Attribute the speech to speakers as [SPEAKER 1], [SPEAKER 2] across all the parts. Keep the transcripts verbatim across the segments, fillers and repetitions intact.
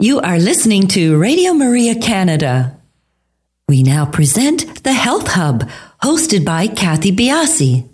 [SPEAKER 1] You are listening to Radio Maria Canada. We now present the Health Hub, hosted by Kathy Biasi.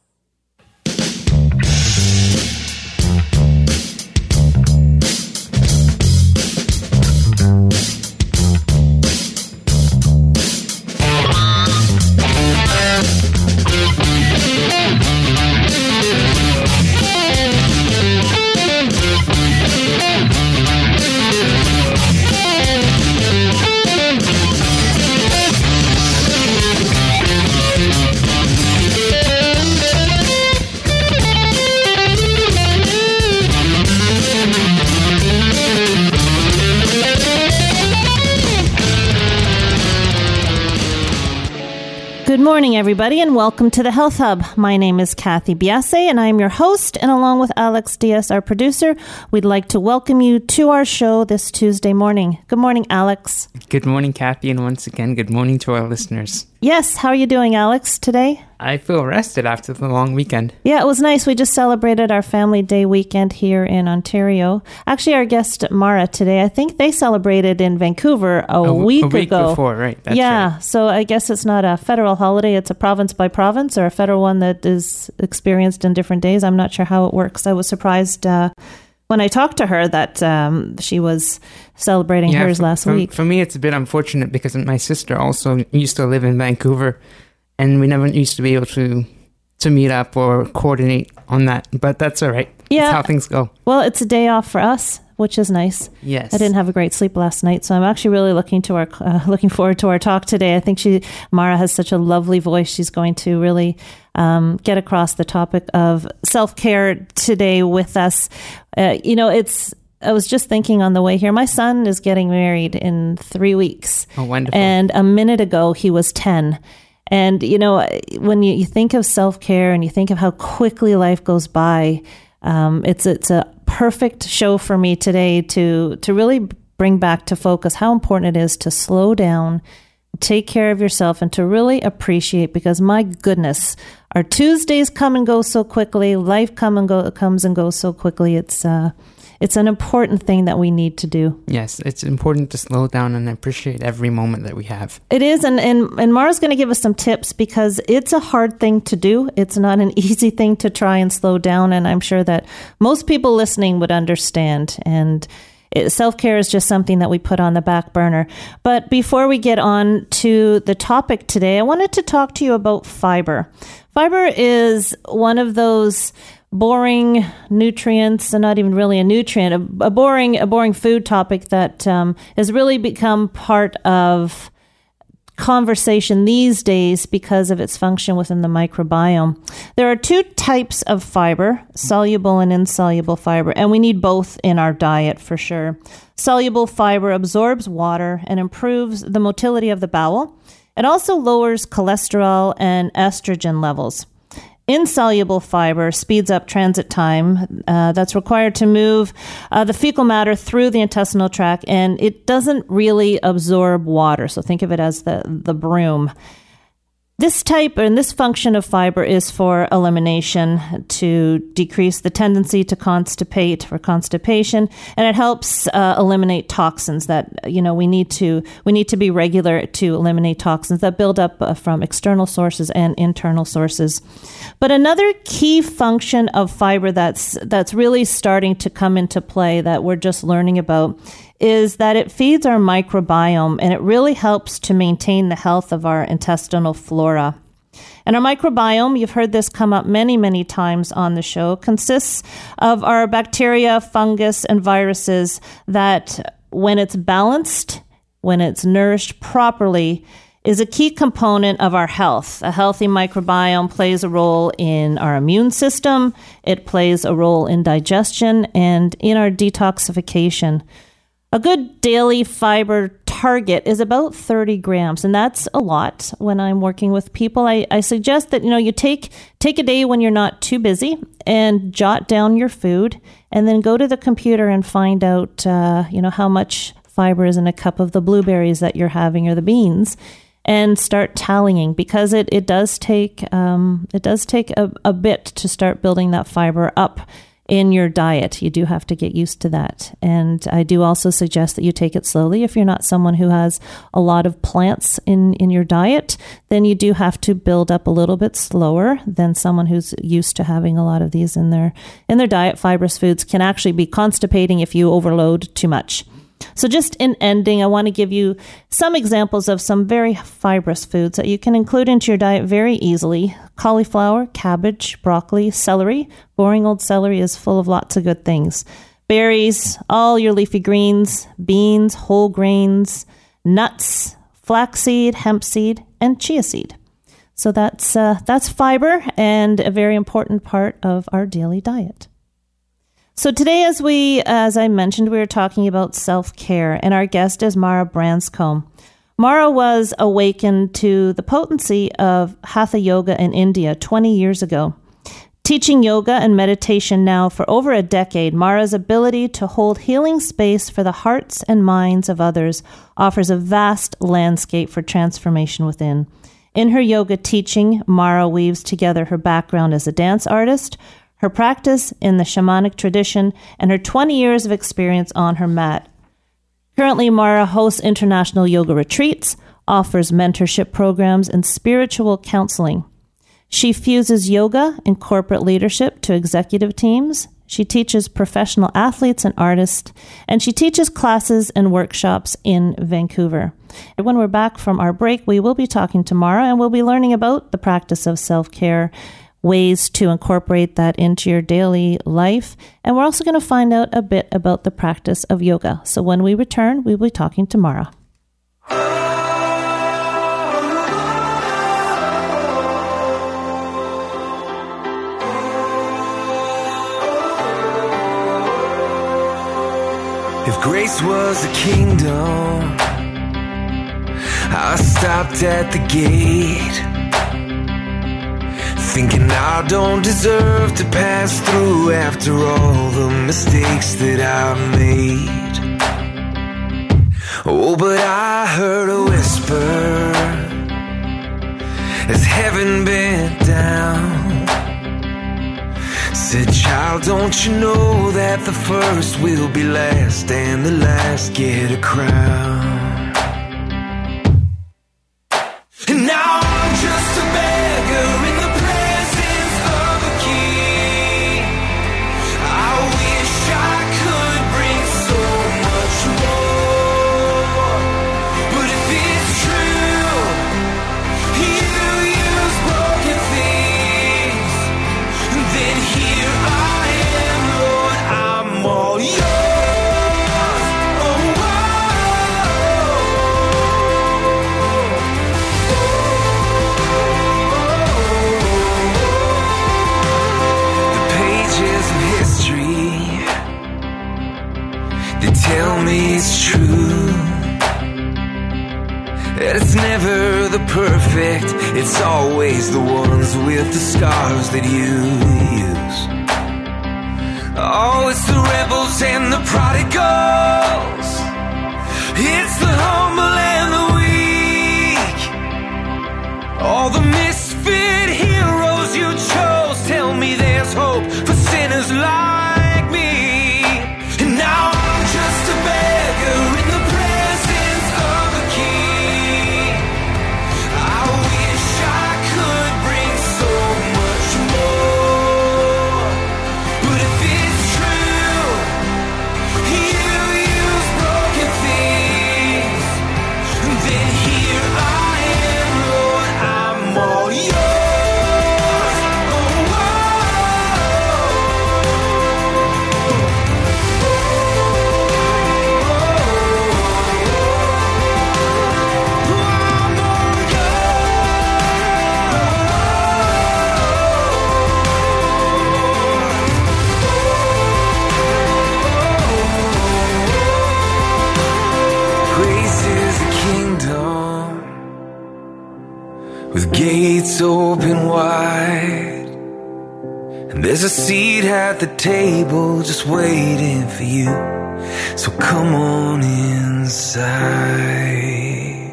[SPEAKER 2] Good morning, everybody, and welcome to the Health Hub. My name is Kathy Biasi, and I'm your host, and along with Alex Diaz, our producer, we'd like to welcome you to our show this Tuesday morning. Good morning, Alex.
[SPEAKER 3] Good morning, Kathy, and once again, good morning to our listeners.
[SPEAKER 2] Yes, how are you doing, Alex, today?
[SPEAKER 3] I feel rested after the long weekend.
[SPEAKER 2] Yeah, it was nice. We just celebrated our Family Day weekend here in Ontario. Actually, our guest, Mara, today, I think they celebrated in Vancouver a,
[SPEAKER 3] a
[SPEAKER 2] week ago.
[SPEAKER 3] A week
[SPEAKER 2] ago.
[SPEAKER 3] before, right. That's
[SPEAKER 2] yeah,
[SPEAKER 3] right.
[SPEAKER 2] So I guess it's not a federal holiday. It's a province by province or a federal one that is experienced in different days. I'm not sure how it works. I was surprised uh, when I talked to her that um, she was celebrating
[SPEAKER 3] yeah,
[SPEAKER 2] hers
[SPEAKER 3] for,
[SPEAKER 2] last
[SPEAKER 3] for,
[SPEAKER 2] week.
[SPEAKER 3] For me, it's a bit unfortunate because my sister also used to live in Vancouver, and we never used to be able to to meet up or coordinate on that. But that's all right.
[SPEAKER 2] Yeah.
[SPEAKER 3] That's how things go.
[SPEAKER 2] Well, it's a day off for us, which is nice.
[SPEAKER 3] Yes.
[SPEAKER 2] I didn't have a great sleep last night, so I'm actually really looking to our uh, looking forward to our talk today. I think she Mara has such a lovely voice. She's going to really um, get across the topic of self-care today with us. Uh, you know, it's I was just thinking on the way here, my son is getting married in three weeks.
[SPEAKER 3] Oh, wonderful.
[SPEAKER 2] And a minute ago, he was ten. And, you know, when you, you think of self-care and you think of how quickly life goes by, um, it's it's a perfect show for me today to to really bring back to focus how important it is to slow down, take care of yourself, and to really appreciate, because my goodness, our Tuesdays come and go so quickly, life come and go comes and goes so quickly. It's uh, it's an important thing that we need to do.
[SPEAKER 3] Yes, it's important to slow down and appreciate every moment that we have.
[SPEAKER 2] It is, and, and, and Mara's going to give us some tips because it's a hard thing to do. It's not an easy thing to try and slow down, and I'm sure that most people listening would understand. And it, self-care is just something that we put on the back burner. But before we get on to the topic today, I wanted to talk to you about fiber. Fiber is one of those boring nutrients, and not even really a nutrient, a, a boring a boring food topic that um, has really become part of conversation these days because of its function within the microbiome. There are two types of fiber, soluble and insoluble fiber, and we need both in our diet for sure. Soluble fiber absorbs water and improves the motility of the bowel. It also lowers cholesterol and estrogen levels. Insoluble fiber speeds up transit time uh, that's required to move uh, the fecal matter through the intestinal tract, and it doesn't really absorb water. So think of it as the, the broom. This type and this function of fiber is for elimination, to decrease the tendency to constipate, for constipation, and it helps uh, eliminate toxins that, you know, we need to we need to be regular to eliminate toxins that build up uh, from external sources and internal sources. But another key function of fiber that's that's really starting to come into play that we're just learning about is that it feeds our microbiome, and it really helps to maintain the health of our intestinal flora. And our microbiome, you've heard this come up many, many times on the show, consists of our bacteria, fungus, and viruses that, when it's balanced, when it's nourished properly, is a key component of our health. A healthy microbiome plays a role in our immune system, it plays a role in digestion, and in our detoxification. A good daily fiber target is about thirty grams, and that's a lot. When I'm working with people, I, I suggest that, you know, you take take a day when you're not too busy and jot down your food, and then go to the computer and find out, uh, you know, how much fiber is in a cup of the blueberries that you're having or the beans, and start tallying, because it, it does take um, it does take a, a bit to start building that fiber up in your diet. You do have to get used to that. And I do also suggest that you take it slowly. If you're not someone who has a lot of plants in, in your diet, then you do have to build up a little bit slower than someone who's used to having a lot of these in their in their diet. Fibrous foods can actually be constipating if you overload too much. So just in ending, I want to give you some examples of some very fibrous foods that you can include into your diet very easily. Cauliflower, cabbage, broccoli, celery. Boring old celery is full of lots of good things. Berries, all your leafy greens, beans, whole grains, nuts, flaxseed, hemp seed, and chia seed. So that's uh, that's fiber and a very important part of our daily diet. So today, as we, as I mentioned, we were talking about self-care, and our guest is Mara Branscombe. Mara was awakened to the potency of Hatha Yoga in India twenty years ago. Teaching yoga and meditation now for over a decade, Mara's ability to hold healing space for the hearts and minds of others offers a vast landscape for transformation within. In her yoga teaching, Mara weaves together her background as a dance artist, her practice in the shamanic tradition, and her twenty years of experience on her mat. Currently, Mara hosts international yoga retreats, offers mentorship programs, and spiritual counseling. She fuses yoga and corporate leadership to executive teams. She teaches professional athletes and artists, and she teaches classes and workshops in Vancouver. And when we're back from our break, we will be talking to Mara, and we'll be learning about the practice of self-care, ways to incorporate that into your daily life. And we're also going to find out a bit about the practice of yoga. So when we return, we'll be talking to Mara.
[SPEAKER 4] If grace was a kingdom, I stopped at the gate, thinking I don't deserve to pass through after all the mistakes that I've made. Oh, but I heard a whisper as heaven bent down, said, child, don't you know that the first will be last and the last get a crown? And now I'm just a beggar in the presence of a king. I wish I could bring so much more, but if it's true, you use broken things, then here I am, Lord, I'm all yours. They tell me it's true, that it's never the perfect, it's always the ones with the scars that you use. Oh, it's the rebels and the prodigals, it's the humble and the weak, all the misfit heroes you chose. Tell me there's hope for sinners like me. And now I'm just a beggar in the presence of a king. I wish I could bring so much more, but if it's true, you use broken things, then here I am, Lord, I'm all yours. With gates open wide, and there's a seat at the table just waiting for you, so come on inside.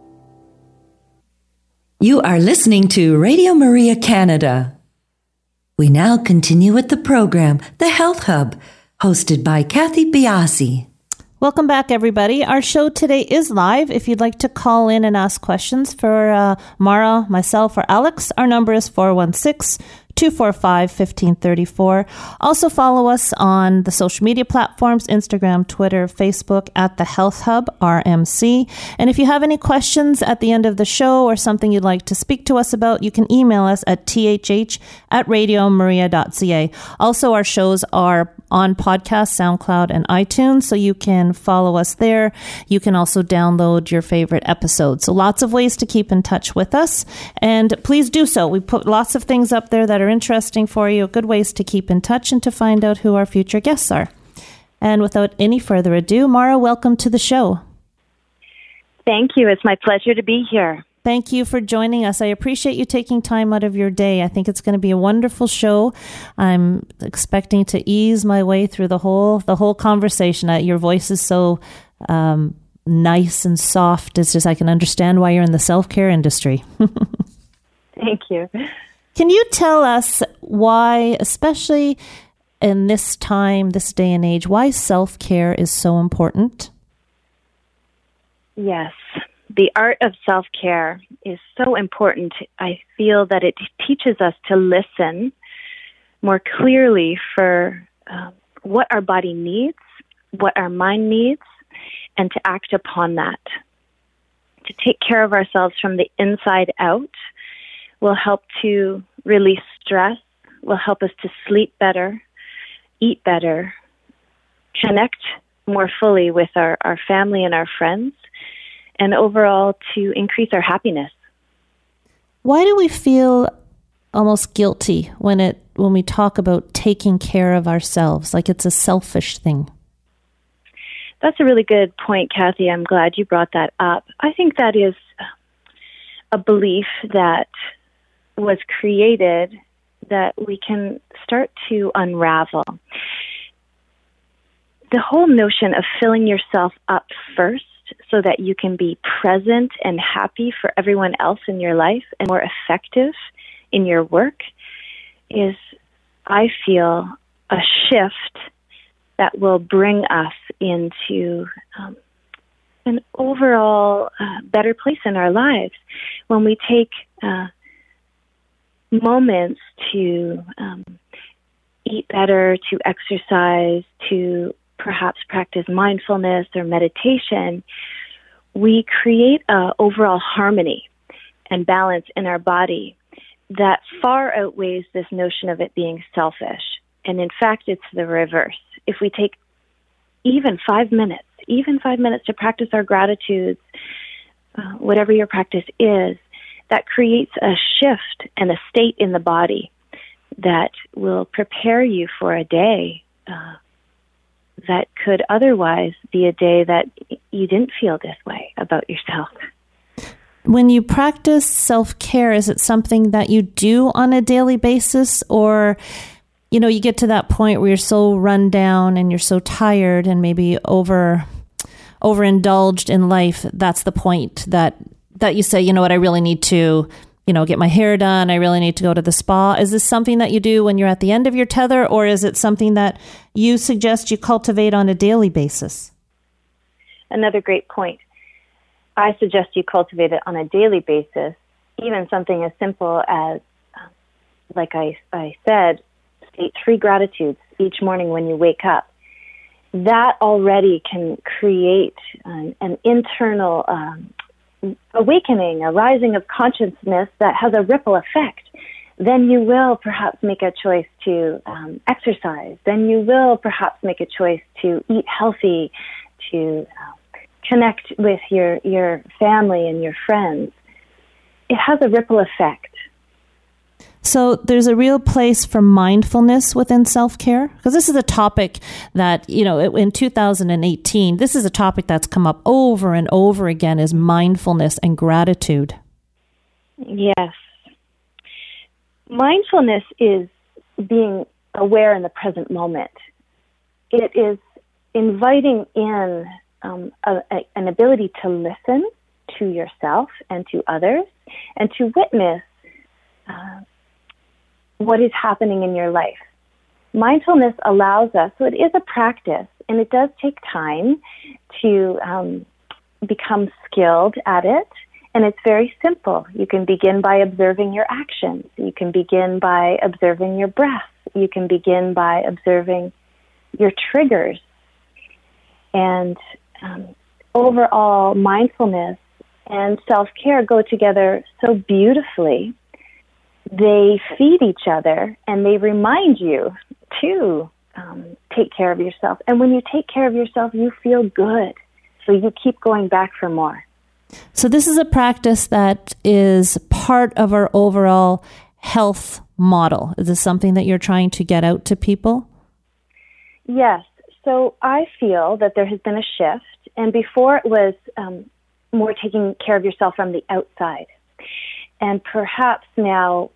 [SPEAKER 1] You are listening to Radio Maria Canada. We now continue with the program, The Health Hub, hosted by Kathy Biasi.
[SPEAKER 2] Welcome back, everybody. Our show today is live. If you'd like to call in and ask questions for uh, Mara, myself, or Alex, our number is four one six, two four five, one five three four. Also follow us on the social media platforms, Instagram, Twitter, Facebook, at The Health Hub, R M C. And if you have any questions at the end of the show or something you'd like to speak to us about, you can email us at t h h at radio maria dot c a. Also, our shows are on podcast, SoundCloud, and iTunes, so you can follow us there. You can also download your favorite episodes. So lots of ways to keep in touch with us, and please do so. We put lots of things up there that are interesting for you, good ways to keep in touch and to find out who our future guests are. And without any further ado, Mara, welcome to the show.
[SPEAKER 5] Thank you. It's my pleasure to be here.
[SPEAKER 2] Thank you for joining us. I appreciate you taking time out of your day. I think it's going to be a wonderful show. I'm expecting to ease my way through the whole the whole conversation. Uh, your voice is so um, nice and soft. It's just I can understand why you're in the self-care industry.
[SPEAKER 5] Thank you.
[SPEAKER 2] Can you tell us why, especially in this time, this day and age, why self-care is so important?
[SPEAKER 5] Yes. The art of self-care is so important. I feel that it teaches us to listen more clearly for uh, what our body needs, what our mind needs, and to act upon that. To take care of ourselves from the inside out will help to release stress, will help us to sleep better, eat better, connect more fully with our, our family and our friends, and overall to increase our happiness.
[SPEAKER 2] Why do we feel almost guilty when it when we talk about taking care of ourselves, like it's a selfish thing?
[SPEAKER 5] That's a really good point, Kathy. I'm glad you brought that up. I think that is a belief that was created that we can start to unravel. The whole notion of filling yourself up first so that you can be present and happy for everyone else in your life and more effective in your work is, I feel, a shift that will bring us into um, an overall uh, better place in our lives when we take uh, moments to um, eat better, to exercise, to perhaps practice mindfulness or meditation. We create an overall harmony and balance in our body that far outweighs this notion of it being selfish. And in fact, it's the reverse. If we take even five minutes, even five minutes to practice our gratitudes, uh, whatever your practice is, that creates a shift and a state in the body that will prepare you for a day uh, that could otherwise be a day that you didn't feel this way about yourself.
[SPEAKER 2] When you practice self-care, is it something that you do on a daily basis, or, you know, you get to that point where you're so run down and you're so tired and maybe over overindulged in life, that's the point that that you say, you know what, I really need to, you know, get my hair done. I really need to go to the spa. Is this something that you do when you're at the end of your tether, or is it something that you suggest you cultivate on a daily basis?
[SPEAKER 5] Another great point. I suggest you cultivate it on a daily basis, even something as simple as, like I, I said, state three gratitudes each morning when you wake up. That already can create an, an internal um, awakening, a rising of consciousness that has a ripple effect. Then you will perhaps make a choice to um, exercise. Then you will perhaps make a choice to eat healthy, to um, connect with your, your family and your friends. It has a ripple effect.
[SPEAKER 2] So there's a real place for mindfulness within self-care? Because this is a topic that, you know, in two thousand eighteen, this is a topic that's come up over and over again, is mindfulness and gratitude.
[SPEAKER 5] Yes. Mindfulness is being aware in the present moment. It is inviting in um, a, a, an ability to listen to yourself and to others and to witness uh, what is happening in your life. Mindfulness allows us, so it is a practice, and it does take time to um, become skilled at it, and it's very simple. You can begin by observing your actions. You can begin by observing your breath. You can begin by observing your triggers. And um, overall, mindfulness and self-care go together so beautifully. They feed each other, and they remind you to um, take care of yourself. And when you take care of yourself, you feel good. So you keep going back for more.
[SPEAKER 2] So this is a practice that is part of our overall health model. Is this something that you're trying to get out to people?
[SPEAKER 5] Yes. So I feel that there has been a shift. And before it was um, more taking care of yourself from the outside. And perhaps now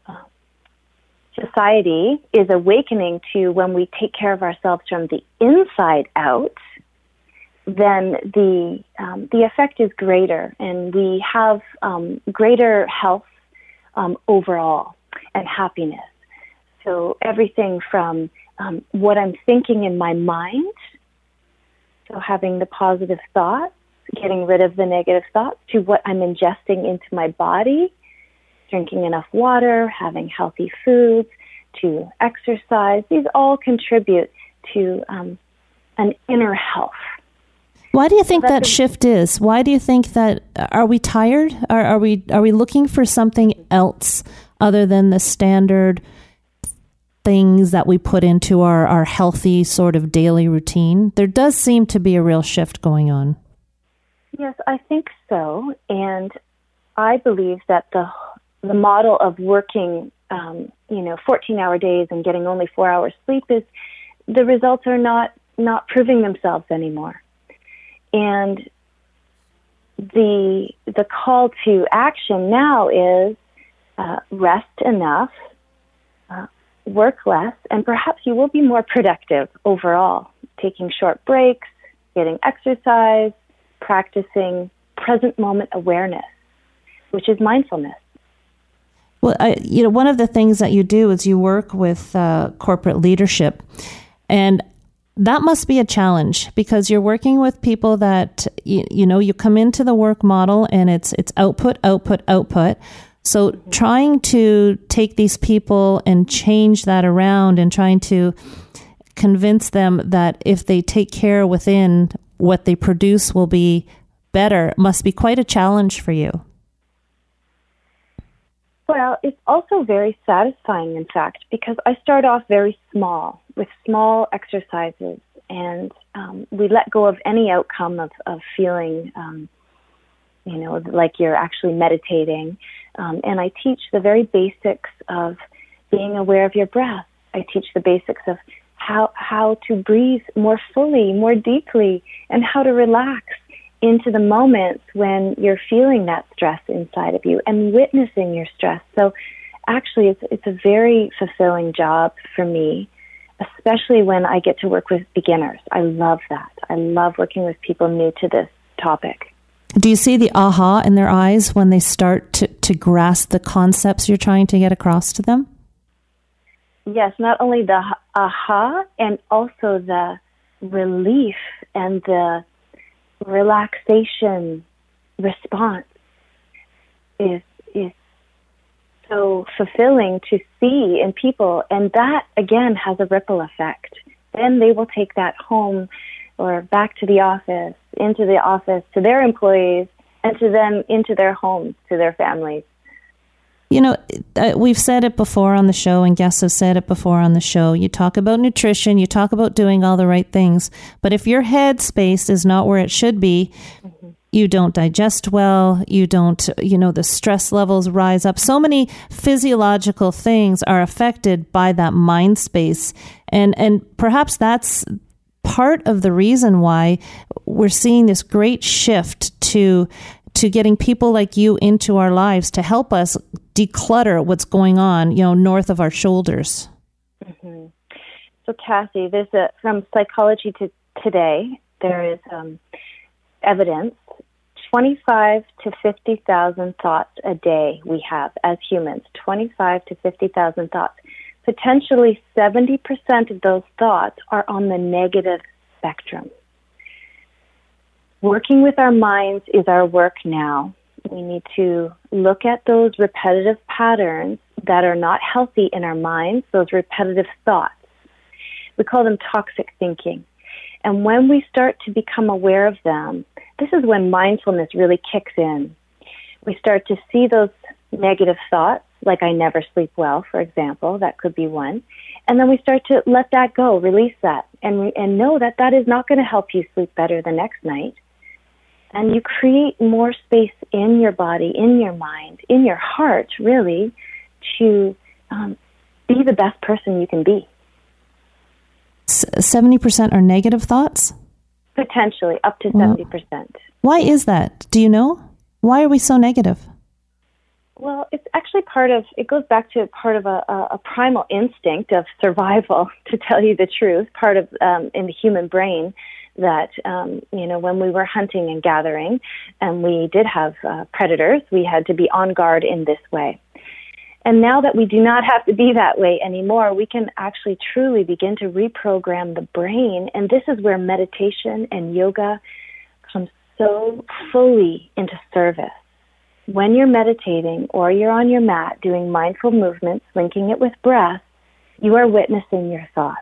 [SPEAKER 5] society is awakening to when we take care of ourselves from the inside out, then the um, the effect is greater, and we have um, greater health um, overall and happiness. So everything from um, what I'm thinking in my mind, so having the positive thoughts, getting rid of the negative thoughts, to what I'm ingesting into my body, drinking enough water, having healthy foods, to exercise. These all contribute to um, an inner health.
[SPEAKER 2] Why do you think
[SPEAKER 5] so
[SPEAKER 2] that
[SPEAKER 5] a,
[SPEAKER 2] shift is? Why do you think that? Are we tired? Are, are we are we looking for something else other than the standard things that we put into our, our healthy sort of daily routine? There does seem to be a real shift going on.
[SPEAKER 5] Yes, I think so. And I believe that the the model of working, um, you know, fourteen-hour days and getting only four hours sleep is, the results are not, not proving themselves anymore. And the the call to action now is uh, rest enough, uh, work less, and perhaps you will be more productive overall, taking short breaks, getting exercise, practicing present moment awareness, which is mindfulness.
[SPEAKER 2] Well, I, you know, one of the things that you do is you work with uh, corporate leadership, and that must be a challenge because you're working with people that, you, you know, you come into the work model and it's it's output, output, output. So mm-hmm. trying to take these people and change that around and trying to convince them that if they take care within, what they produce will be better must be quite a challenge for you.
[SPEAKER 5] Well, it's also very satisfying, in fact, because I start off very small with small exercises, and um, we let go of any outcome of, of feeling, um, you know, like you're actually meditating. Um, and I teach the very basics of being aware of your breath. I teach the basics of how how to breathe more fully, more deeply, and how to relax into the moments when you're feeling that stress inside of you and witnessing your stress. So actually, it's it's a very fulfilling job for me, especially when I get to work with beginners. I love that. I love working with people new to this topic.
[SPEAKER 2] Do you see the aha in their eyes when they start to, to grasp the concepts you're trying to get across to them?
[SPEAKER 5] Yes, not only the aha, and also the relief and the relaxation response is is so fulfilling to see in people, and that again has a ripple effect. Then they will take that home or back to the office, into the office, to their employees, and to them into their homes, to their families.
[SPEAKER 2] You know, we've said it before on the show, and guests have said it before on the show. You talk about nutrition, you talk about doing all the right things, but if your head space is not where it should be, mm-hmm. you don't digest well, you don't, you know, the stress levels rise up. So many physiological things are affected by that mind space. And, and perhaps that's part of the reason why we're seeing this great shift to to getting people like you into our lives to help us declutter what's going on, you know, north of our shoulders.
[SPEAKER 5] Mm-hmm. So, Kathy, there's a, from Psychology to Today, there is um, evidence twenty-five to fifty thousand thoughts a day we have as humans, twenty-five to fifty thousand thoughts. Potentially seventy percent of those thoughts are on the negative spectrum. Working with our minds is our work now. We need to look at those repetitive patterns that are not healthy in our minds, those repetitive thoughts. We call them toxic thinking. And when we start to become aware of them, this is when mindfulness really kicks in. We start to see those negative thoughts, like I never sleep well, for example. That could be one. And then we start to let that go, release that, and, and know that that is not going to help you sleep better the next night. And you create more space in your body, in your mind, in your heart, really, to um, be the best person you can be.
[SPEAKER 2] seventy percent are negative thoughts?
[SPEAKER 5] Potentially, up to well, seventy percent.
[SPEAKER 2] Why is that? Do you know? Why are we so negative?
[SPEAKER 5] Well, it's actually part of, it goes back to part of a, a, a primal instinct of survival, to tell you the truth, part of um, in the human brain that, um, you know, when we were hunting and gathering and we did have uh, predators, we had to be on guard in this way. And now that we do not have to be that way anymore, we can actually truly begin to reprogram the brain. And this is where meditation and yoga come so fully into service. When you're meditating or you're on your mat doing mindful movements, linking it with breath, you are witnessing your thoughts.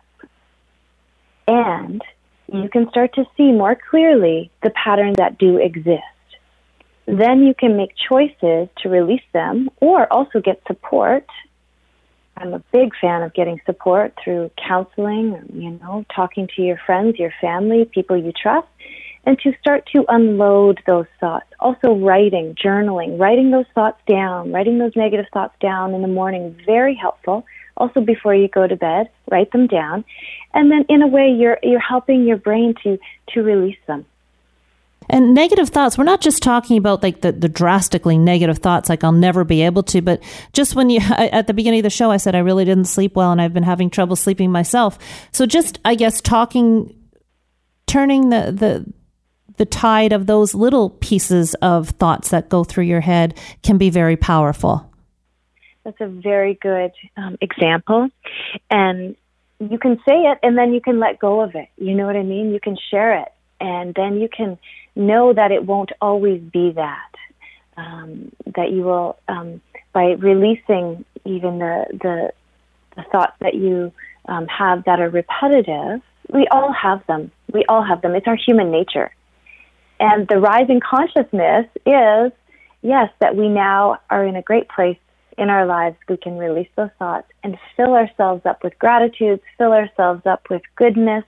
[SPEAKER 5] And you can start to see more clearly the patterns that do exist. Then you can make choices to release them or also get support. I'm a big fan of getting support through counseling, you know, talking to your friends, your family, people you trust, and to start to unload those thoughts. Also writing, journaling, writing those thoughts down, writing those negative thoughts down in the morning, very helpful. Also before you go to bed, write them down. And then in a way you're you're helping your brain to, to release them.
[SPEAKER 2] And negative thoughts, we're not just talking about like the, the drastically negative thoughts, like I'll never be able to, but just when you, at the beginning of the show, I said I really didn't sleep well and I've been having trouble sleeping myself. So just, I guess, talking, turning the, the, the tide of those little pieces of thoughts that go through your head can be very powerful.
[SPEAKER 5] That's a very good um, example. And you can say it and then you can let go of it. You know what I mean? You can share it. And then you can know that it won't always be that. Um, that you will, um, by releasing even the, the, the thoughts that you um, have that are repetitive, we all have them. We all have them. It's our human nature. And the rise in consciousness is, yes, that we now are in a great place in our lives. We can release those thoughts and fill ourselves up with gratitude, fill ourselves up with goodness.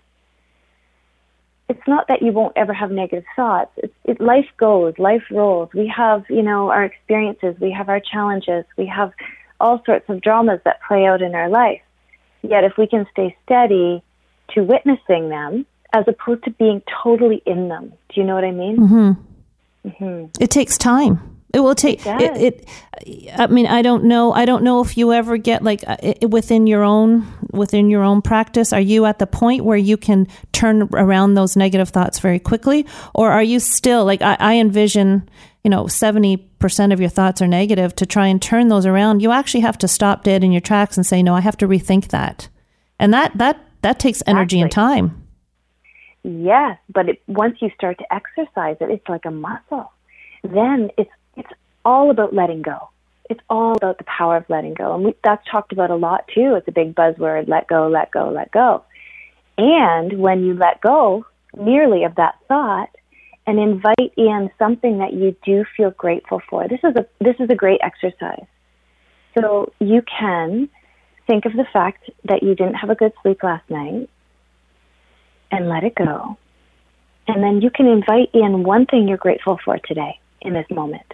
[SPEAKER 5] It's not that you won't ever have negative thoughts. It's, it, life goes, life rolls. We have, you know, our experiences. We have our challenges. We have all sorts of dramas that play out in our life. Yet if we can stay steady to witnessing them, as opposed to being totally in them. Do you know what I mean?
[SPEAKER 2] Mm-hmm. Mm-hmm. It takes time. It will take it, it, it. I mean, I don't know. I don't know if you ever get like it, within your own within your own practice. Are you at the point where you can turn around those negative thoughts very quickly, or are you still like I, I envision? You know, seventy percent of your thoughts are negative. To try and turn those around, you actually have to stop dead in your tracks and say, "No, I have to rethink that," and that that that takes energy and time.
[SPEAKER 5] Yes, but it, once you start to exercise it, it's like a muscle. Then it's it's all about letting go. It's all about the power of letting go. And we, that's talked about a lot, too. It's a big buzzword, let go, let go, let go. And when you let go merely of that thought and invite in something that you do feel grateful for, this is a this is a great exercise. So you can think of the fact that you didn't have a good sleep last night, and let it go. And then you can invite in one thing you're grateful for today in this moment.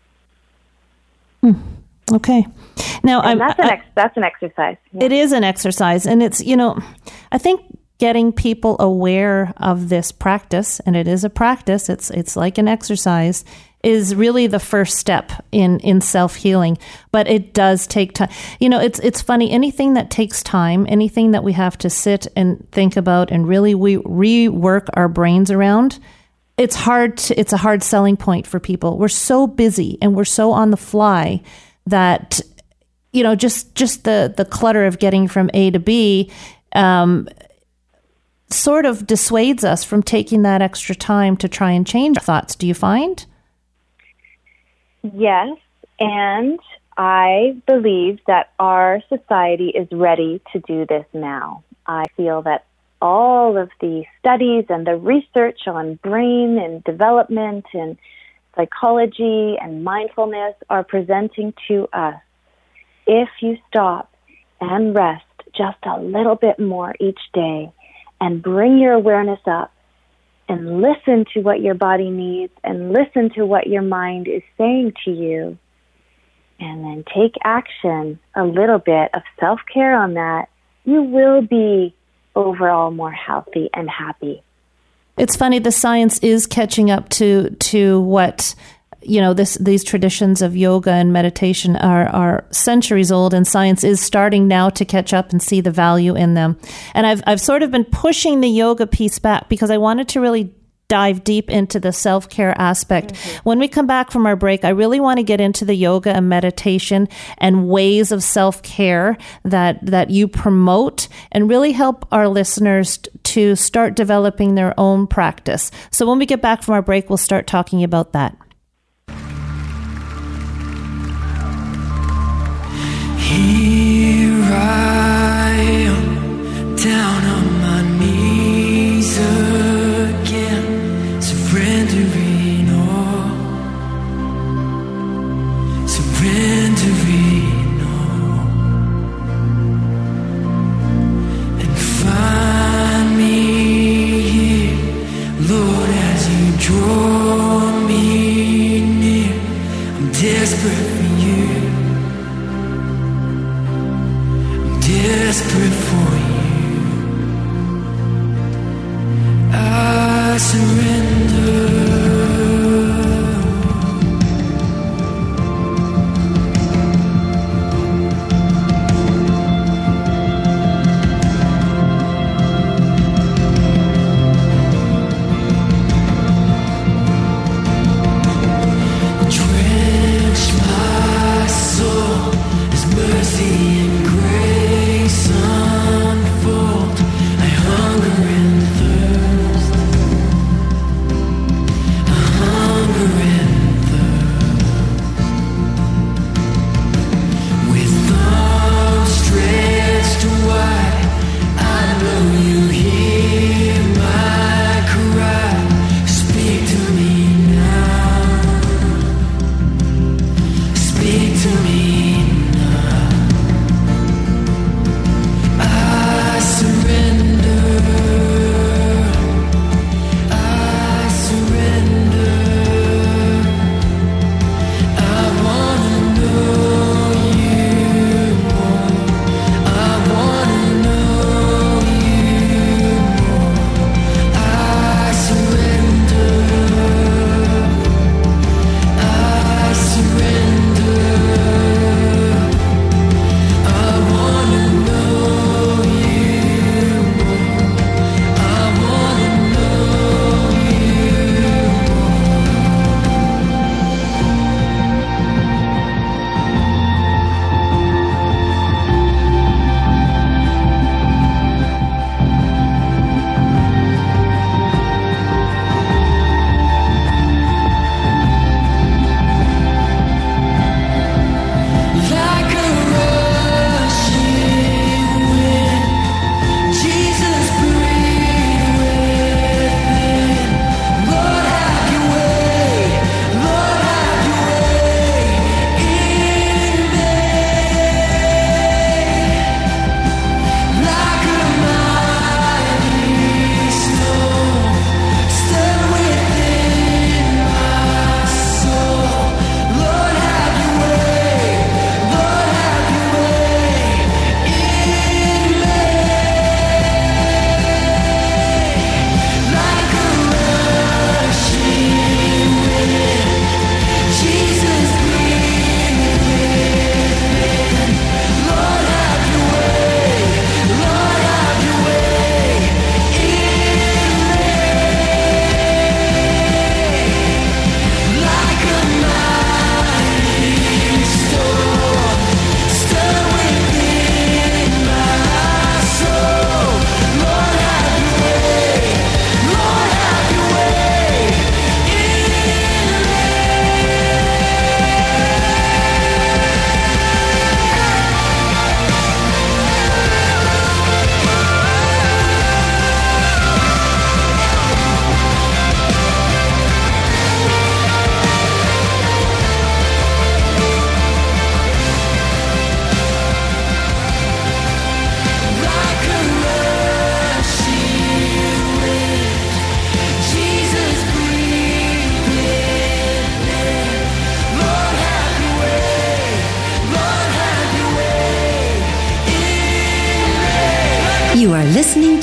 [SPEAKER 2] Hmm. Okay. Now,
[SPEAKER 5] and
[SPEAKER 2] I'm,
[SPEAKER 5] that's, an
[SPEAKER 2] I,
[SPEAKER 5] ex- that's an exercise. Yeah.
[SPEAKER 2] It is an exercise. And it's, you know, I think getting people aware of this practice, and it is a practice, it's it's like an exercise, is really the first step in, in self-healing. But it does take time. You know, it's it's funny, anything that takes time, anything that we have to sit and think about and really we rework our brains around, it's hard to, it's a hard selling point for people. We're so busy and we're so on the fly that, you know, just, just the, the clutter of getting from A to B, um, sort of dissuades us from taking that extra time to try and change our thoughts. Do you find?
[SPEAKER 5] Yes. And I believe that our society is ready to do this now. I feel that all of the studies and the research on brain and development and psychology and mindfulness are presenting to us, if you stop and rest just a little bit more each day and bring your awareness up and listen to what your body needs and listen to what your mind is saying to you, and then take action, a little bit of self-care on that, you will be overall more healthy and happy.
[SPEAKER 2] It's funny, the science is catching up to to what, you know, this these traditions of yoga and meditation are are centuries old, and science is starting now to catch up and see the value in them. And I've I've sort of been pushing the yoga piece back because I wanted to really dive deep into the self-care aspect. Mm-hmm. When we come back from our break, I really want to get into the yoga and meditation and ways of self-care that that you promote, and really help our listeners t- to start developing their own practice. So when we get back from our break, we'll start talking about that.
[SPEAKER 4] Here I am, down on my knees again, surrendering all, surrendering all, and find me here, Lord, as you draw me near. I'm desperate for you, desperate for you. I surrender. Drench my soul as mercy and grace unfold. I hunger and thirst.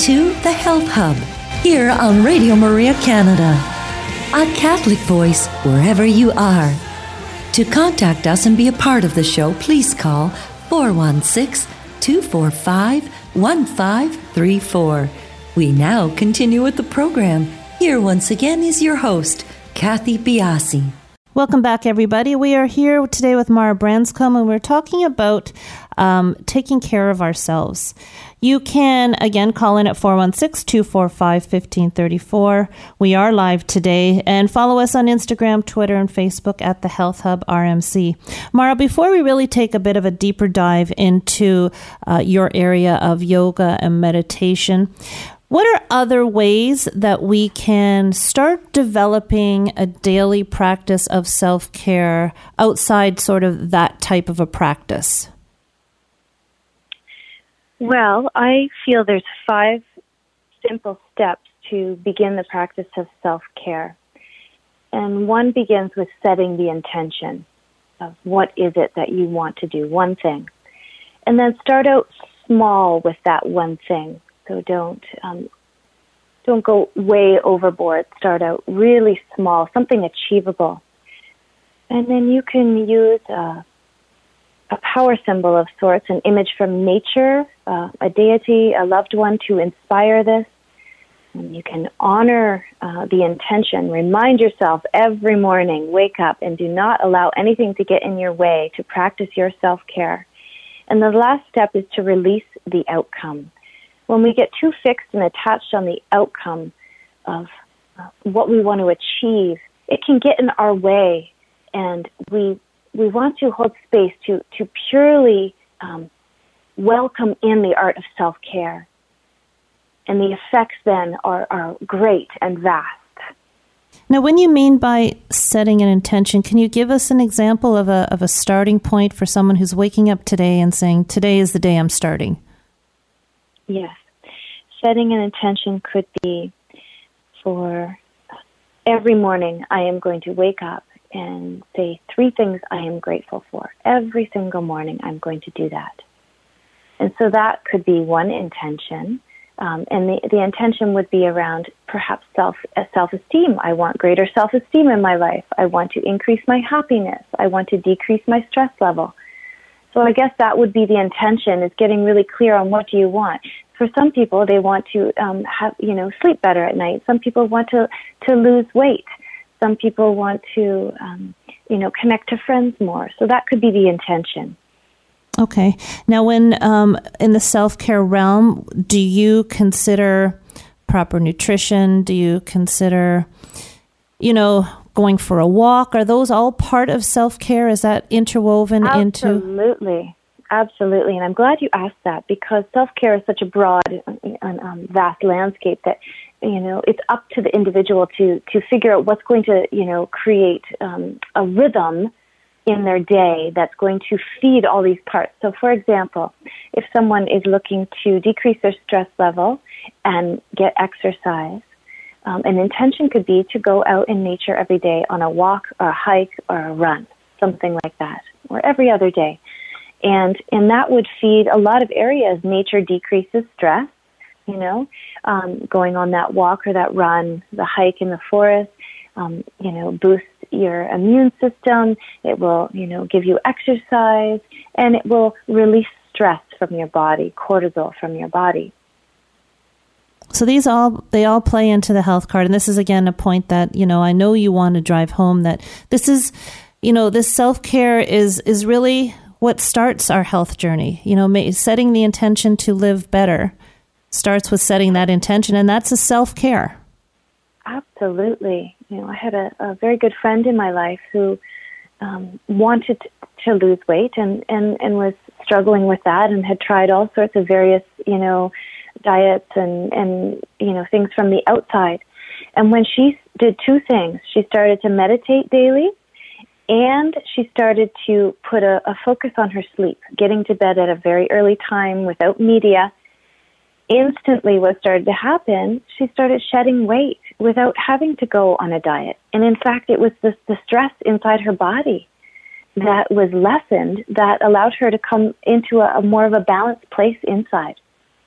[SPEAKER 1] to the Health Hub here on Radio Maria Canada, a Catholic voice wherever you are. To contact us and be a part of the show, please call four one six, two four five, one five three four. We now continue with the program. Here once again is your host, Kathy Biasi.
[SPEAKER 2] Welcome back, everybody. We are here today with Mara Branscombe, and we're talking about um, taking care of ourselves. You can, again, call in at four one six, two four five, one five three four. We are live today, and follow us on Instagram, Twitter, and Facebook at the Health Hub R M C. Mara, before we really take a bit of a deeper dive into uh, your area of yoga and meditation, what are other ways that we can start developing a daily practice of self-care outside sort of that type of a practice?
[SPEAKER 5] Well, I feel there's five simple steps to begin the practice of self-care. And one begins with setting the intention of what is it that you want to do, one thing. And then start out small with that one thing. So don't um, don't go way overboard. Start out really small, something achievable. And then you can use a, a power symbol of sorts, an image from nature, uh, a deity, a loved one to inspire this. And you can honor uh, the intention. Remind yourself every morning, wake up, and do not allow anything to get in your way to practice your self-care. And the last step is to release the outcome. When we get too fixed and attached on the outcome of uh, what we want to achieve, it can get in our way, and we we want to hold space to, to purely um, welcome in the art of self-care. And the effects then are, are great and vast.
[SPEAKER 2] Now, when you mean by setting an intention, can you give us an example of a of a starting point for someone who's waking up today and saying, today is the day I'm starting?
[SPEAKER 5] Yes. Setting an intention could be for every morning I am going to wake up and say three things I am grateful for. Every single morning I'm going to do that. And so that could be one intention. Um, and the, the intention would be around perhaps self uh, self-esteem. I want greater self-esteem in my life. I want to increase my happiness. I want to decrease my stress level. So I guess that would be the intention, is getting really clear on what do you want. For some people, they want to um, have, you know, sleep better at night. Some people want to, to lose weight. Some people want to, um, you know, connect to friends more. So that could be the intention.
[SPEAKER 2] Okay. Now, when um, in the self-care realm, do you consider proper nutrition? Do you consider, you know, going for a walk? Are those all part of self-care? Is that interwoven
[SPEAKER 5] Absolutely.
[SPEAKER 2] into?
[SPEAKER 5] Absolutely. Absolutely. And I'm glad you asked that, because self-care is such a broad and um, vast landscape that, you know, it's up to the individual to, to figure out what's going to, you know, create um, a rhythm in their day that's going to feed all these parts. So, for example, if someone is looking to decrease their stress level and get exercise, um, an intention could be to go out in nature every day on a walk or a hike or a run, something like that, or every other day. And and that would feed a lot of areas. Nature decreases stress, you know, um, going on that walk or that run, the hike in the forest, um, you know, boosts your immune system. It will, you know, give you exercise, and it will release stress from your body, cortisol from your body.
[SPEAKER 2] So these all, they all play into the health card. And this is, again, a point that, you know, I know you want to drive home, that this is, you know, this self-care is, is really what starts our health journey. You know, setting the intention to live better starts with setting that intention, and that's a self-care.
[SPEAKER 5] Absolutely. You know, I had a, a very good friend in my life who um, wanted to lose weight and, and, and was struggling with that, and had tried all sorts of various, you know, diets and, and, you know, things from the outside. And when she did two things, she started to meditate daily, and she started to put a, a focus on her sleep, getting to bed at a very early time without media. Instantly, what started to happen, she started shedding weight without having to go on a diet. And in fact, it was the, the stress inside her body that was lessened that allowed her to come into a, a more of a balanced place inside.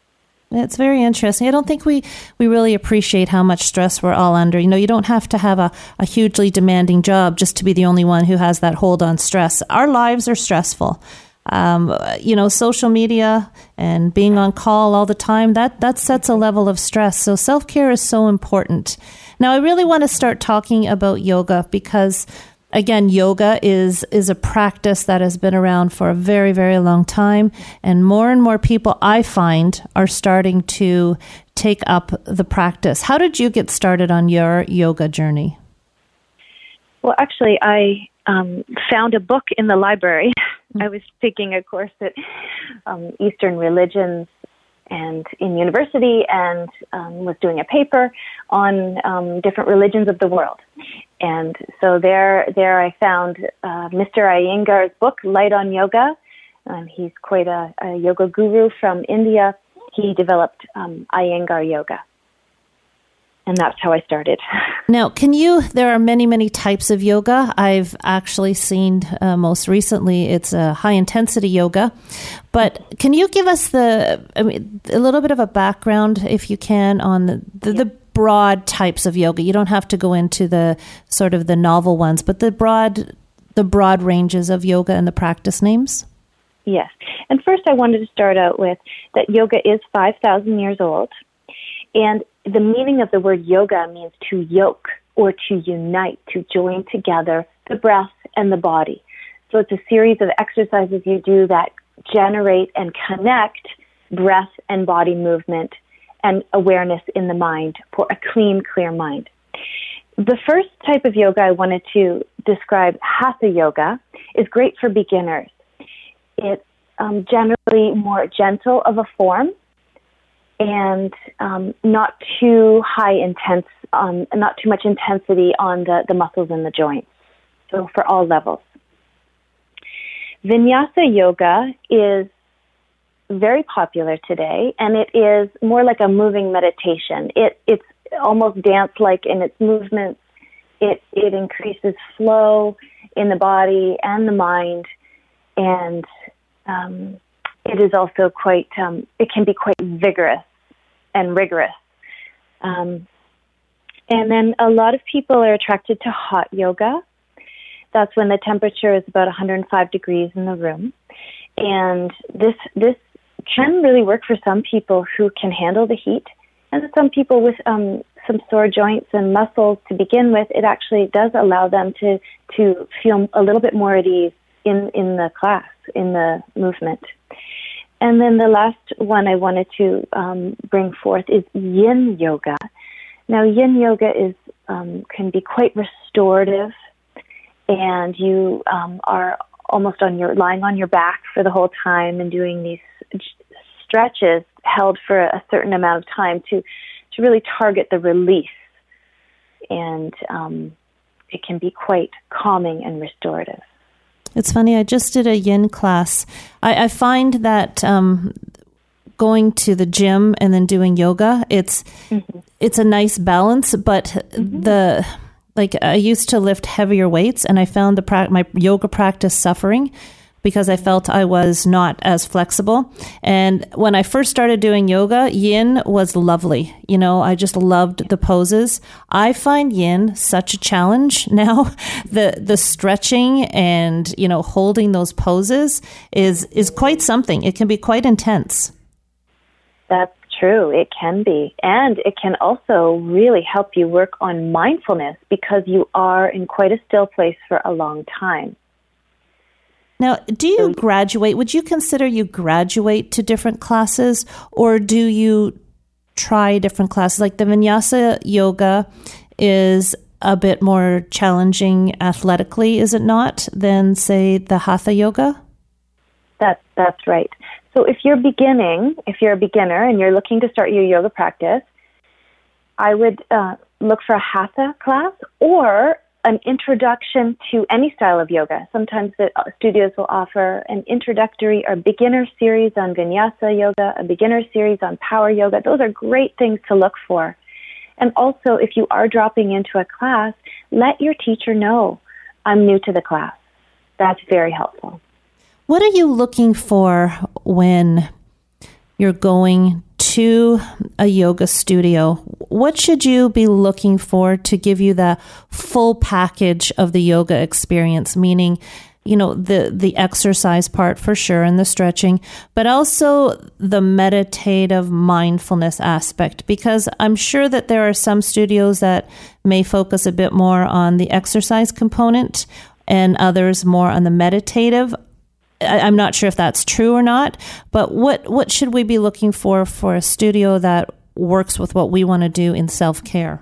[SPEAKER 2] It's very interesting. I don't think we, we really appreciate how much stress we're all under. You know, you don't have to have a, a hugely demanding job just to be the only one who has that hold on stress. Our lives are stressful. Um, you know, social media and being on call all the time, that, that sets a level of stress. So self-care is so important. Now, I really want to start talking about yoga because, again, yoga is is a practice that has been around for a very, very long time. And more and more people, I find, are starting to take up the practice. How did you get started on your yoga journey?
[SPEAKER 5] Well, actually, I um, found a book in the library. Mm-hmm. I was taking a course at um, Eastern religions and in university and um, was doing a paper on um, different religions of the world. And so there there I found uh, Mister Iyengar's book, Light on Yoga. Um, he's quite a, a yoga guru from India. He developed um, Iyengar Yoga. And that's how I started.
[SPEAKER 2] Now, can you, there are many, many types of yoga. I've actually seen uh, most recently, it's a high intensity yoga. But can you give us the, I mean, a little bit of a background, if you can, on the, the, yeah. the broad types of yoga? You don't have to go into the sort of the novel ones, but the broad, the broad ranges of yoga and the practice names?
[SPEAKER 5] Yes. And first I wanted to start out with that yoga is five thousand years old. And the meaning of the word yoga means to yoke or to unite, to join together the breath and the body. So it's a series of exercises you do that generate and connect breath and body movement and awareness in the mind for a clean, clear mind. The first type of yoga I wanted to describe, Hatha yoga, is great for beginners. It's um, generally more gentle of a form, and um, not too high intense, um, not too much intensity on the, the muscles and the joints. So for all levels. Vinyasa yoga is very popular today, and it is more like a moving meditation. It it's almost dance-like in its movements. It it increases flow in the body and the mind, and um, it is also quite. Um, it can be quite vigorous and rigorous. Um, and then a lot of people are attracted to hot yoga. That's when the temperature is about one hundred five degrees in the room. And this this can really work for some people who can handle the heat. And some people with um, some sore joints and muscles to begin with, it actually does allow them to, to feel a little bit more at ease in, in the class, in the movement. And then the last one I wanted to um, bring forth is yin yoga. Now, yin yoga is um, can be quite restorative, and you um, are almost on your lying on your back for the whole time and doing these stretches held for a certain amount of time to to really target the release. And um, it can be quite calming and restorative.
[SPEAKER 2] It's funny, I just did a yin class. I, I find that um, going to the gym and then doing yoga, it's mm-hmm. it's a nice balance, but mm-hmm. the like I used to lift heavier weights, and I found the pra- my yoga practice suffering because I felt I was not as flexible. And when I first started doing yoga, yin was lovely. You know, I just loved the poses. I find yin such a challenge now. The the stretching and, you know, holding those poses is is quite something. It can be quite intense.
[SPEAKER 5] That's true. It can be. And it can also really help you work on mindfulness because you are in quite a still place for a long time.
[SPEAKER 2] Now, do you graduate? Would you consider you graduate to different classes, or do you try different classes? Like the Vinyasa yoga is a bit more challenging athletically, is it not, than, say, the Hatha yoga?
[SPEAKER 5] That, that's right. So if you're beginning, if you're a beginner and you're looking to start your yoga practice, I would uh, look for a Hatha class or an introduction to any style of yoga. Sometimes the studios will offer an introductory or beginner series on Vinyasa yoga, a beginner series on power yoga. Those are great things to look for. And also, if you are dropping into a class, let your teacher know, I'm new to the class. That's very helpful. What
[SPEAKER 2] are you looking for when you're going to a yoga studio, what should you be looking for to give you the full package of the yoga experience? Meaning, you know, the, the exercise part for sure and the stretching, but also the meditative mindfulness aspect, because I'm sure that there are some studios that may focus a bit more on the exercise component and others more on the meditative. I, I'm not sure if that's true or not, but what, what should we be looking for for a studio that works with what we want to do in self-care?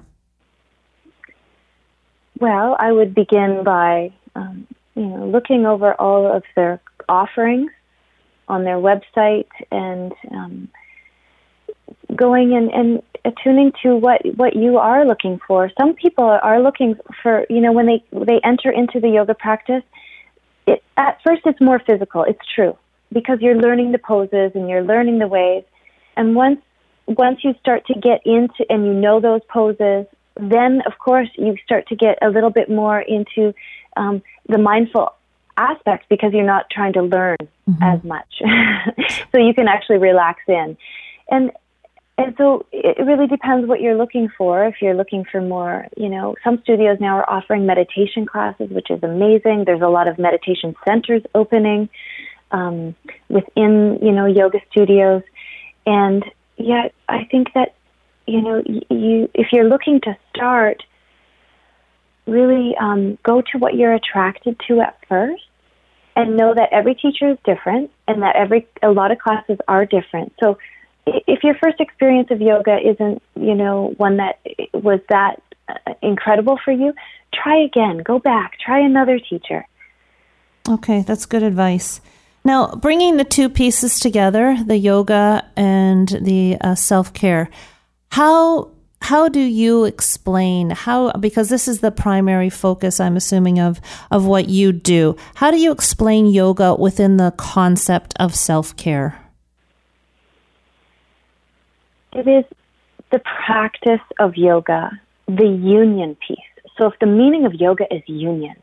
[SPEAKER 5] Well, I would begin by um, you know, looking over all of their offerings on their website and um, going and, and attuning to what, what you are looking for. Some people are looking for, you know, when they, they enter into the yoga practice, it, at first it's more physical, it's true, because you're learning the poses and you're learning the ways. And once once you start to get into and you know those poses, then, of course, you start to get a little bit more into um, the mindful aspect, because you're not trying to learn mm-hmm. as much. So you can actually relax in. And and so it really depends what you're looking for. If you're looking for more, you know, some studios now are offering meditation classes, which is amazing. There's a lot of meditation centers opening um, within, you know, yoga studios. And yeah, I think that, you know, you if you're looking to start, really um, go to what you're attracted to at first, and know that every teacher is different, and that every a lot of classes are different. So if your first experience of yoga isn't, you know, one that was that incredible for you, try again. Go back. Try another teacher.
[SPEAKER 2] Okay, that's good advice. Now, bringing the two pieces together, the yoga and the uh, self-care, how how do you explain how, because this is the primary focus, I'm assuming, of, of what you do, how do you explain yoga within the concept of self-care?
[SPEAKER 5] It is the practice of yoga, the union piece. So if the meaning of yoga is union,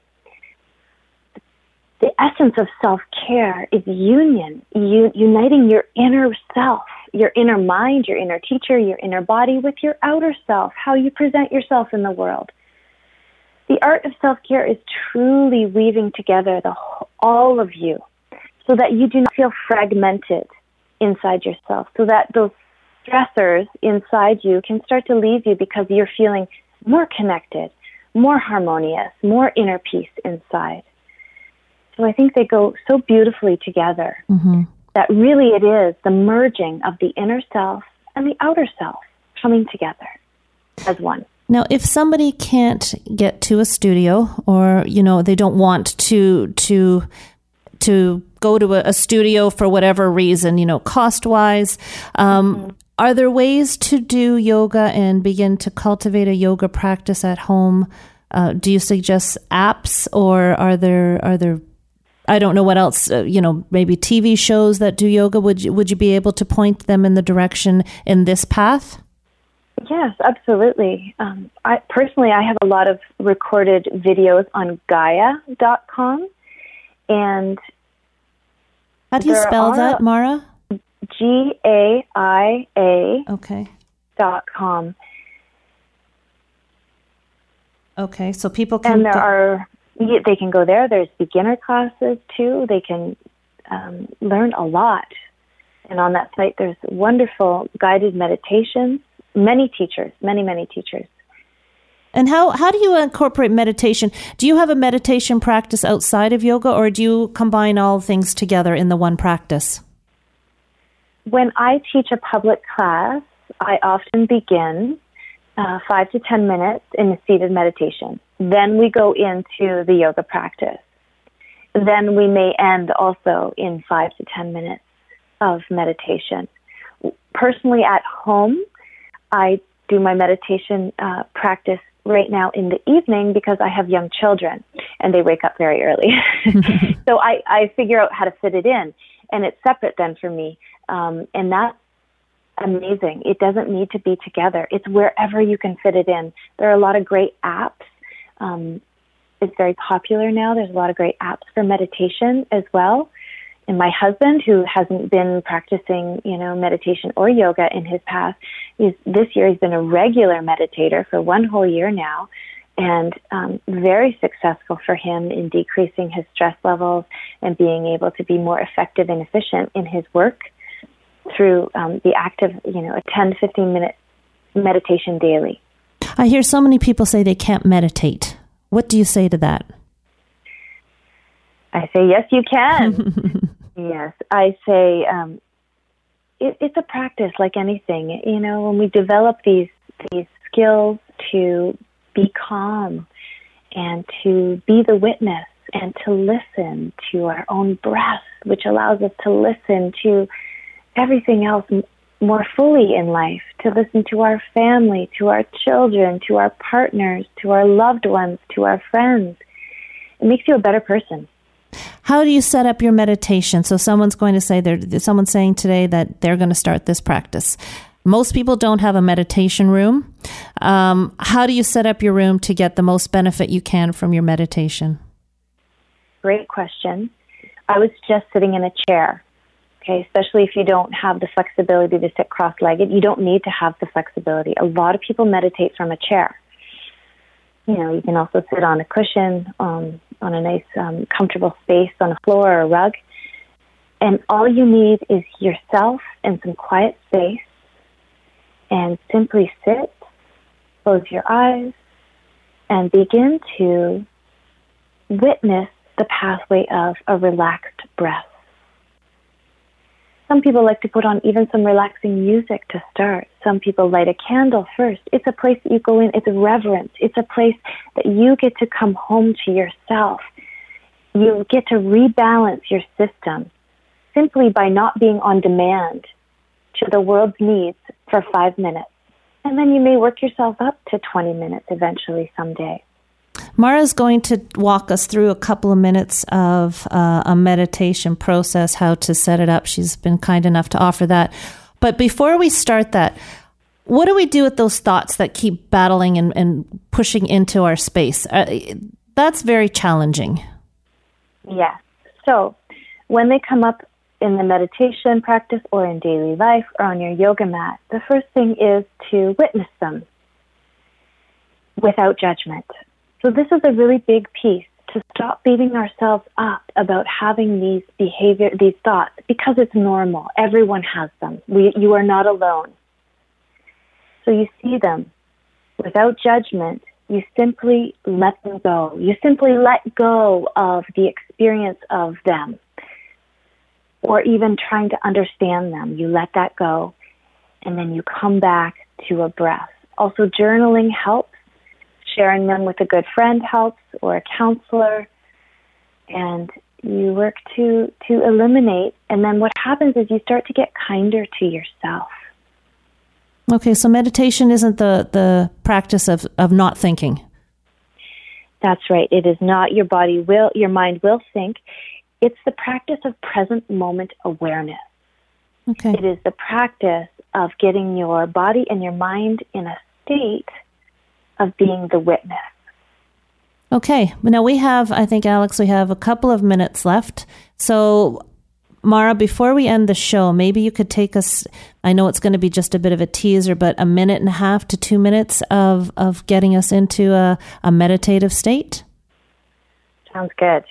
[SPEAKER 5] the essence of self-care is union, u- uniting your inner self, your inner mind, your inner teacher, your inner body with your outer self, how you present yourself in the world. The art of self-care is truly weaving together the whole, all of you, so that you do not feel fragmented inside yourself, so that those stressors inside you can start to leave you, because you're feeling more connected, more harmonious, more inner peace inside. So I think they go so beautifully together. Mm-hmm. That really it is the merging of the inner self and the outer self coming together as one.
[SPEAKER 2] Now, if somebody can't get to a studio, or, you know, they don't want to to to go to a, a studio for whatever reason, you know, cost-wise, um, mm-hmm. are there ways to do yoga and begin to cultivate a yoga practice at home? Uh, do you suggest apps, or are there are there I don't know what else, uh, you know, maybe T V shows that do yoga? Would you, would you be able to point them in the direction in this path?
[SPEAKER 5] Yes, absolutely. Um, I personally, I have a lot of recorded videos on Gaia dot com. And
[SPEAKER 2] how do you spell that, Mara?
[SPEAKER 5] G A I A
[SPEAKER 2] Okay.
[SPEAKER 5] dot com.
[SPEAKER 2] Okay, so people can...
[SPEAKER 5] And there
[SPEAKER 2] go-
[SPEAKER 5] are... They can go there. There's beginner classes, too. They can um, learn a lot. And on that site, there's wonderful guided meditations. Many teachers, many, many teachers.
[SPEAKER 2] And how, how do you incorporate meditation? Do you have a meditation practice outside of yoga, or do you combine all things together in the one practice?
[SPEAKER 5] When I teach a public class, I often begin uh, five to ten minutes in a seated meditation. Then we go into the yoga practice. Then we may end also in five to ten minutes of meditation. Personally, at home, I do my meditation uh, practice right now in the evening, because I have young children and they wake up very early. So I, I figure out how to fit it in, and it's separate then for me. Um, and that's amazing. It doesn't need to be together. It's wherever you can fit it in. There are a lot of great apps. Um, it's very popular now. There's a lot of great apps for meditation as well. And my husband, who hasn't been practicing, you know, meditation or yoga in his past, is this year he's been a regular meditator for one whole year now, and um, very successful for him in decreasing his stress levels and being able to be more effective and efficient in his work through um, the act of, you know, a ten to fifteen minute meditation daily.
[SPEAKER 2] I hear so many people say they can't meditate. What do you say to that?
[SPEAKER 5] I say, yes, you can. Yes, I say um, it, it's a practice like anything. You know, when we develop these these skills to be calm and to be the witness and to listen to our own breath, which allows us to listen to everything else more fully in life, to listen to our family, to our children, to our partners, to our loved ones, to our friends. It makes you a better person.
[SPEAKER 2] How do you set up your meditation? So someone's going to say, they're, someone's saying today that they're going to start this practice. Most people don't have a meditation room. Um, how do you set up your room to get the most benefit you can from your meditation?
[SPEAKER 5] Great question. I was just sitting in a chair, okay, especially if you don't have the flexibility to sit cross-legged. You don't need to have the flexibility. A lot of people meditate from a chair. You know, you can also sit on a cushion, um, on a nice, um, comfortable space on a floor or a rug. And all you need is yourself and some quiet space. And simply sit, close your eyes, and begin to witness the pathway of a relaxed breath. Some people like to put on even some relaxing music to start. Some people light a candle first. It's a place that you go in. It's a reverence. It's a place that you get to come home to yourself. You get to rebalance your system simply by not being on demand to the world's needs for five minutes. And then you may work yourself up to twenty minutes eventually someday.
[SPEAKER 2] Mara's going to walk us through a couple of minutes of uh, a meditation process, how to set it up. She's been kind enough to offer that. But before we start that, what do we do with those thoughts that keep battling and, and pushing into our space? Uh, that's very challenging.
[SPEAKER 5] Yes. So when they come up in the meditation practice or in daily life or on your yoga mat, the first thing is to witness them without judgment. So this is a really big piece, to stop beating ourselves up about having these behavior, these thoughts, because it's normal. Everyone has them. We, you are not alone. So you see them without judgment. You simply let them go. You simply let go of the experience of them, or even trying to understand them. You let that go, and then you come back to a breath. Also, journaling helps. Sharing them with a good friend helps, or a counselor. And you work to, to eliminate. And then what happens is you start to get kinder to yourself.
[SPEAKER 2] Okay, so meditation isn't the, the practice of, of not thinking.
[SPEAKER 5] That's right. It is not. Your body will, your mind will think. It's the practice of present moment awareness.
[SPEAKER 2] Okay.
[SPEAKER 5] It is the practice of getting your body and your mind in a state of being the witness.
[SPEAKER 2] Okay. Now we have, I think, Alex, we have a couple of minutes left. So, Mara, before we end the show, maybe you could take us, I know it's going to be just a bit of a teaser, but a minute and a half to two minutes of, of getting us into a, a meditative state?
[SPEAKER 5] Sounds good.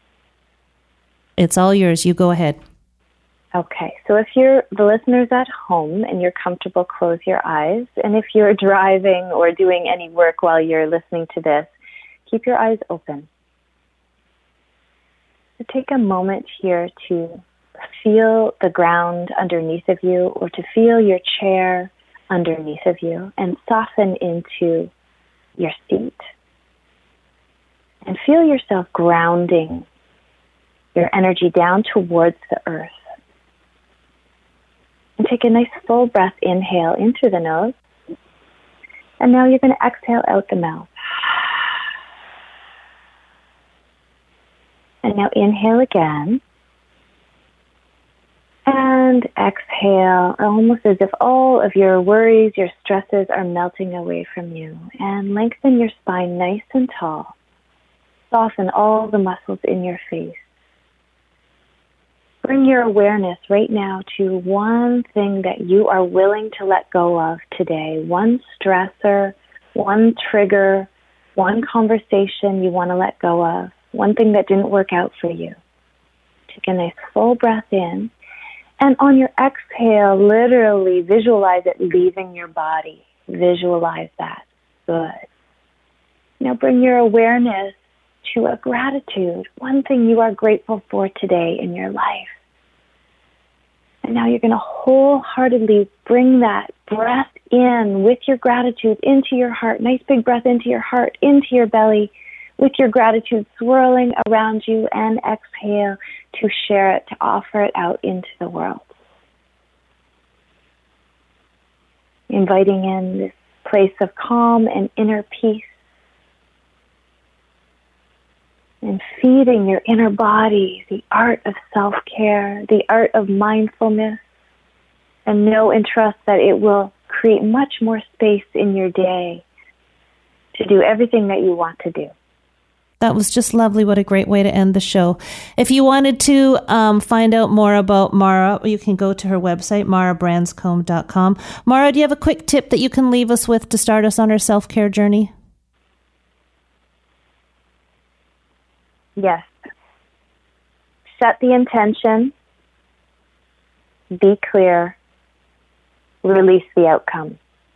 [SPEAKER 2] It's all yours. You go ahead.
[SPEAKER 5] Okay, so if you're the listeners at home and you're comfortable, close your eyes. And if you're driving or doing any work while you're listening to this, keep your eyes open. So take a moment here to feel the ground underneath of you, or to feel your chair underneath of you, and soften into your seat. And feel yourself grounding your energy down towards the earth. And take a nice full breath, inhale in through the nose. And now you're going to exhale out the mouth. And now inhale again. And exhale, almost as if all of your worries, your stresses are melting away from you. And lengthen your spine nice and tall. Soften all the muscles in your face. bring your awareness right now to one thing that you are willing to let go of today, one stressor, one trigger, one conversation you want to let go of, one thing that didn't work out for you. Take a nice full breath in, and on your exhale, literally visualize it leaving your body. Visualize that. Good. Now bring your awareness to a gratitude, one thing you are grateful for today in your life. And now you're going to wholeheartedly bring that breath in with your gratitude into your heart. Nice big breath into your heart, into your belly, with your gratitude swirling around you, and exhale to share it, to offer it out into the world. Inviting in this place of calm and inner peace, and feeding your inner body the art of self-care, the art of mindfulness, and know and trust that it will create much more space in your day to do everything that you want to do.
[SPEAKER 2] That was just lovely. What a great way to end the show. If you wanted to um, find out more about Mara, you can go to her website, mara branscombe dot com. Mara, do you have a quick tip that you can leave us with to start us on our self-care journey?
[SPEAKER 5] Yes. Set the intention. Be clear. Release the outcome.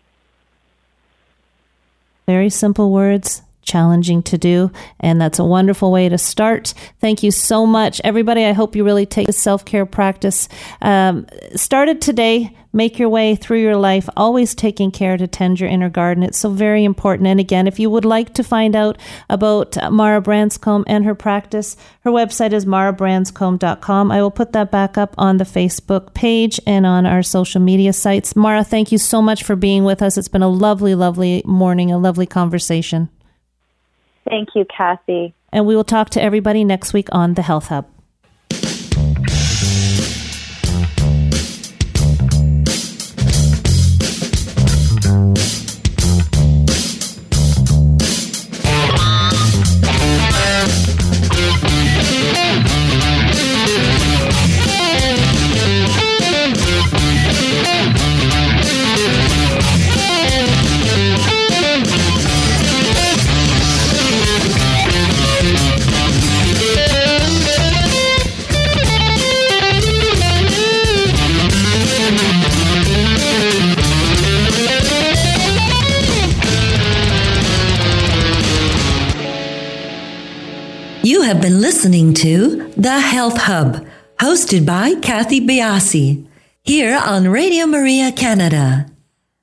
[SPEAKER 2] Very simple words, challenging to do, and that's a wonderful way to start. Thank you so much, everybody. I hope you really take this self-care practice um, started today. Make your way through your life, always taking care to tend your inner garden. It's so very important. And again, if you would like to find out about Mara Branscombe and her practice, her website is mara branscombe dot com. I will put that back up on the Facebook page and on our social media sites. Mara, thank you so much for being with us. It's been a lovely, lovely morning, a lovely conversation.
[SPEAKER 5] Thank you, Kathy.
[SPEAKER 2] And we will talk to everybody next week on The Health Hub.
[SPEAKER 1] You have been listening to The Health Hub, hosted by Kathy Biasi, here on Radio Maria Canada.